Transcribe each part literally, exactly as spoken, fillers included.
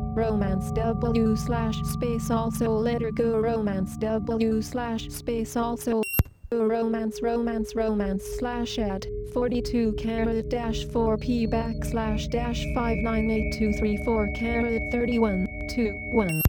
romance W slash space also letter go romance W slash space also romance romance romance slash add forty-two carat dash four p backslash dash five nine eight two three four carat thirty-one two one.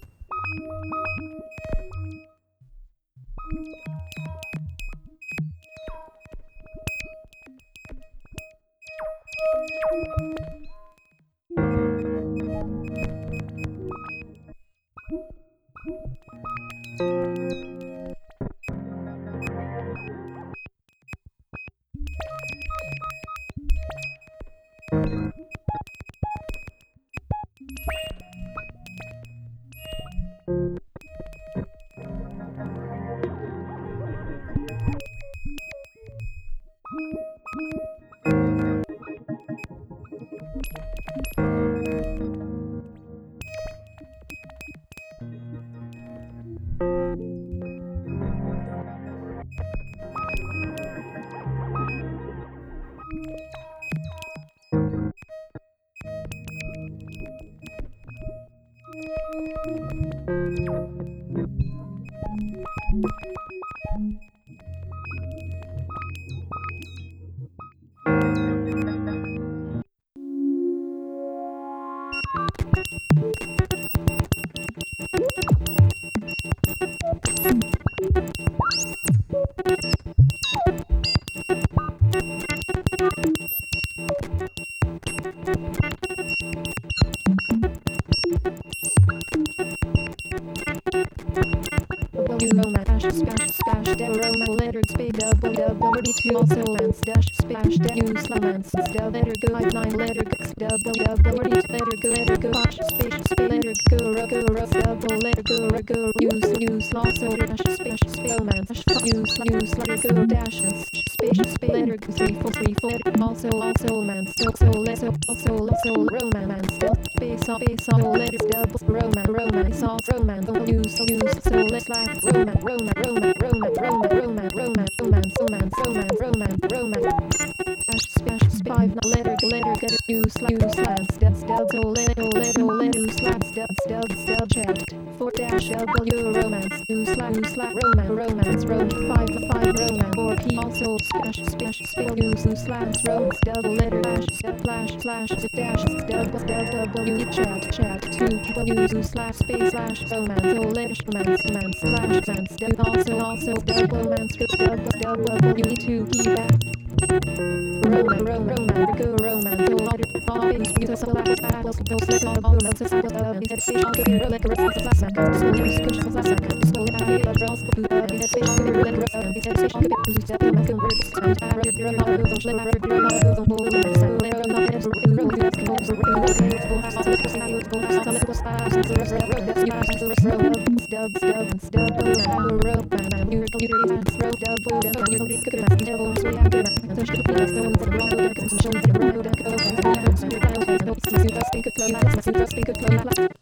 Romance spash spash de Roma letter space double double forty-two also lens dash spash de use laments de letter go five nine letter x double double forty-two letter go letter go hash space space letter go ro go ro double letter go ro go use use also dash space space romance use use letter go dash space space letter go three four three four also also romance also also also also romance space space all letters double romance romance all romance use use so let's laugh romance romance romance romance romance romance romance romance romance romance romance romance spash spash five no letter letter get it use use slabs dubs dubs o letter letter letter slabs dubs dubs dub chat four dash w romance use slab use slab romance romance romance five five romance four p also spash spash spash use use slabs romance double letter dash flash flash dash double w chat chat two use use slash space slash romance o letter romance romance slash romance dub also also double romance double double w two key back Roman, Roman, Roman, go Roman, go water, all babies, you just allow us to have us, those let's all go, let's just put the head fish on the beer, like a rest of the last second, so use push the last second, so let me get girls, who the head fish on the beer, like a rest of the head fish on the beer, who's just a making words, and I read your mouth, who's let my read your mouth, who's on board, and so let her not have to roll, you have to go, so roll, you go, has to go, so you go, has to let go, fast, so rest of the that's you have to rest, roll, stub, stub, and stub, and roll, and I'm your computer is roll, double, double, and you're going to cook it, devil, so yeah, good, and there's the feelings, the ones that are wrong, and some shows that are wrong, and go, and you're down, and you're down, and don't see you just think it's low, and just think it's low,